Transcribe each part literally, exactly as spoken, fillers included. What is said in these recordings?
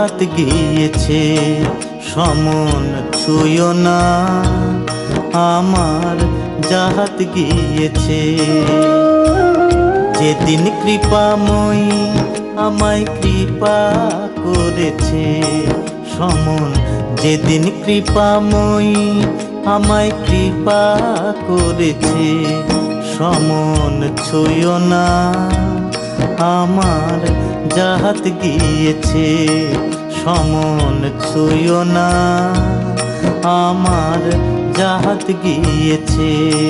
যাহাত গিয়েছে সমন ছুঁয়ো না, আমার যাহাত গিয়েছে। যেদিন কৃপাময়ী আমায় কৃপা করেছে সমন, যেদিন কৃপাময়ী আমায় কৃপা করেছে সমন ছুঁয়ো না, আমার যাহাত গিয়েছে সমন ছুঁয়ো না, আমার যাহাত গিয়েছে।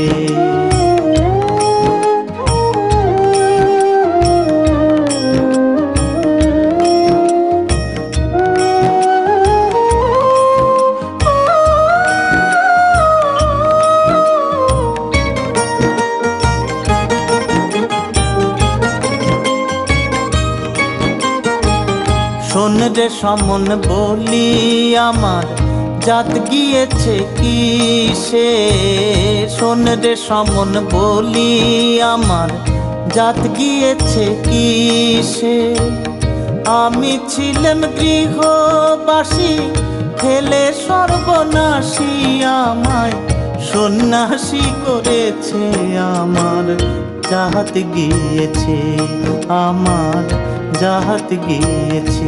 শোন রে সমন বলি আমার জাত গিয়েছে কিসে, শোন রে সমন বলি আমার জাত গিয়েছে কিসে। আমি ছিলাম গৃহবাসী ফেলে সর্বনাশী, আমায় সন্ন্যাসী করেছে আমার যাহাত গিয়েছে, আমার যাহাত গিয়েছে।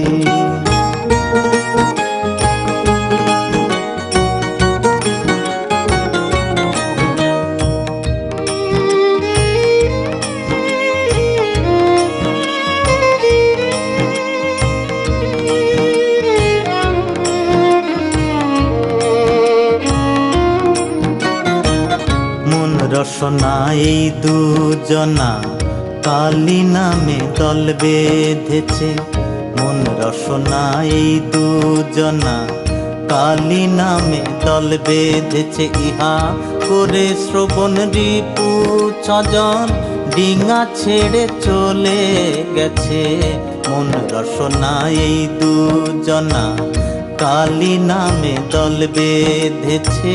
মন রসনা এই দুজনা কালী নামে দল বেঁধেছে, মন রসনা এই দুজনা কালী নামে দল বেঁধেছে। ইহা করে শ্রবণ রিপু ছজন ডিঙা ছেড়ে চলে গেছে, মন রসনা এই দুজনা কালী নামে দল বেঁধেছে।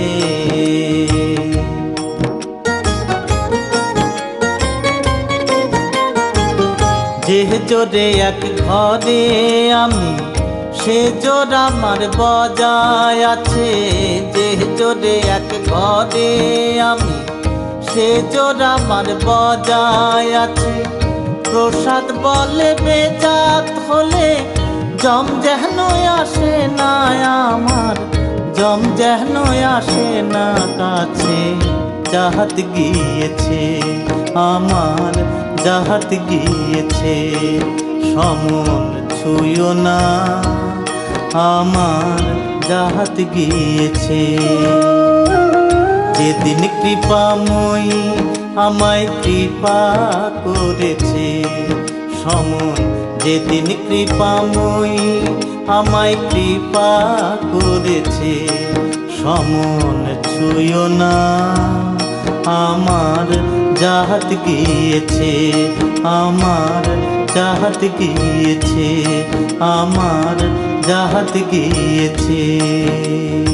যে জোরে এক ঘরে আমি সে জোর আমার বজায় আছে, যে জোরে এক ঘরে আমি সে জোর আমার বজায় আছে। প্রসাদ বলে বেজাত হলে জম যেন আসে না আমার, জম যেন আসে না কাছে, যাহাত গিয়েছে আমার যাহাত গিয়েছে সমন ছুঁয়ো না, আমার যাহাত গিয়েছে। যেদিন কৃপাময়ী আমায় কৃপা করেছে সমন, যেদিন কৃপাময়ী আমায় কৃপা করেছে সমন ছুঁয়ো না, আমার যাহাত গিয়েছে, আমার যাহাত গিয়েছে, আমার যাহাত গিয়েছে।